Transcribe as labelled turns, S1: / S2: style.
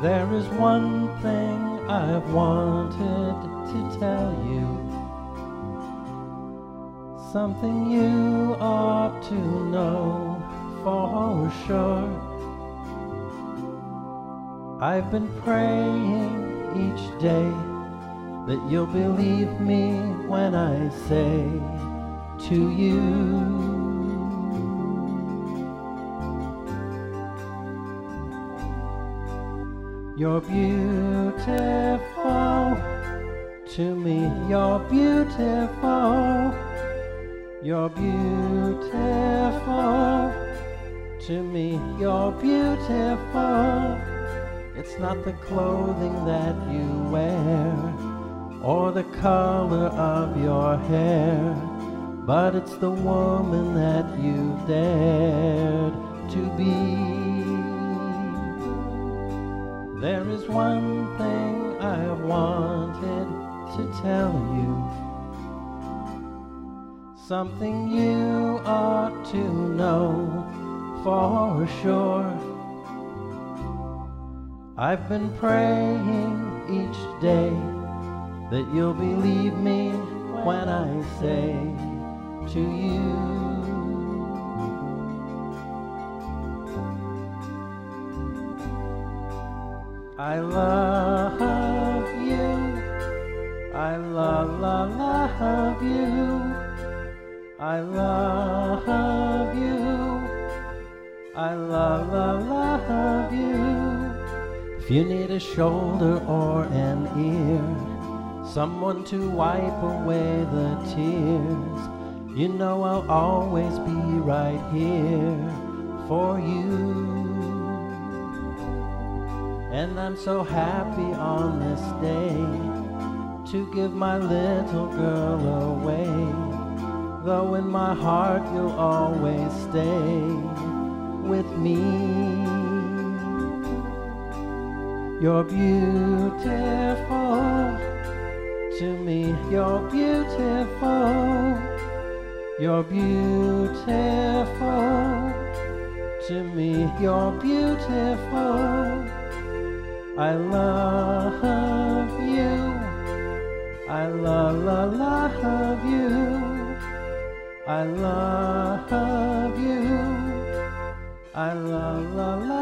S1: There is one thing I've wanted to tell you, something you ought to know for sure. I've been praying each day that you'll believe me when I say to you, you're beautiful to me, you're beautiful, you're beautiful to me, you're beautiful. It's not the clothing that you wear or the color of your hair, but it's the woman that you dared to be. There is one thing I've wanted to tell you, something you ought to know for sure. I've been praying each day that you'll believe me when I say to you, I love you, I love you, I love you, I love you. If you need a shoulder or an ear, someone to wipe away the tears, you know I'll always be right here for you. And I'm so happy on this day to give my little girl away, though in my heart you'll always stay with me. You're beautiful to me, you're beautiful, you're beautiful to me, you're beautiful. I love you, I love you, I love you, I love